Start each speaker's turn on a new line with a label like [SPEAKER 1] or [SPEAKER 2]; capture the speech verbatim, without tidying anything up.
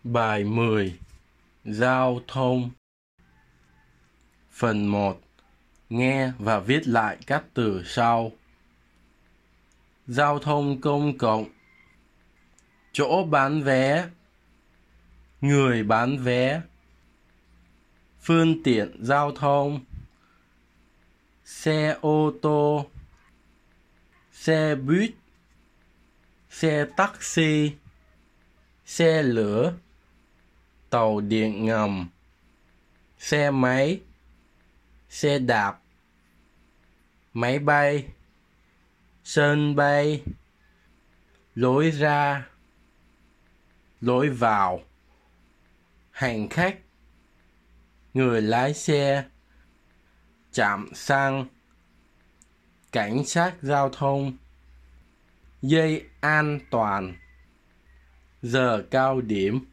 [SPEAKER 1] Bài mười. Giao thông. Phần một. Nghe và viết lại các từ sau. Giao thông công cộng. Chỗ bán vé. Người bán vé. Phương tiện giao thông. Xe ô tô. Xe buýt. Xe taxi. Xe lửa. Tàu điện ngầm. Xe máy. Xe đạp. Máy bay. Sân bay. Lối ra. Lối vào. Hành khách. Người lái xe. Trạm xăng. Cảnh sát giao thông. Dây an toàn. Giờ cao điểm.